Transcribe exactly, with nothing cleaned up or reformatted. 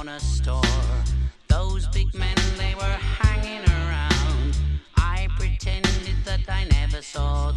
corner store. Those big men, they were hanging around. I pretended that I never saw